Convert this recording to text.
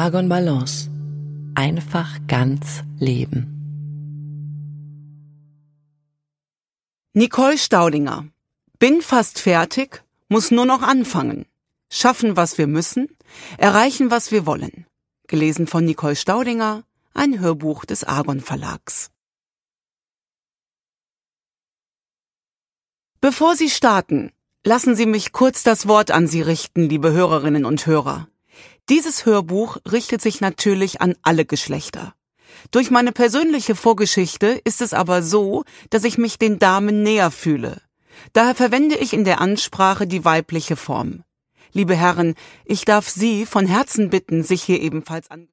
Argon Balance. Einfach ganz leben. Nicole Staudinger. Bin fast fertig, muss nur noch anfangen. Schaffen, was wir müssen, erreichen, was wir wollen. Gelesen von Nicole Staudinger, ein Hörbuch des Argon Verlags. Bevor Sie starten, lassen Sie mich kurz das Wort an Sie richten, liebe Hörerinnen und Hörer. Dieses Hörbuch richtet sich natürlich an alle Geschlechter. Durch meine persönliche Vorgeschichte ist es aber so, dass ich mich den Damen näher fühle. Daher verwende ich in der Ansprache die weibliche Form. Liebe Herren, ich darf Sie von Herzen bitten, sich hier ebenfalls an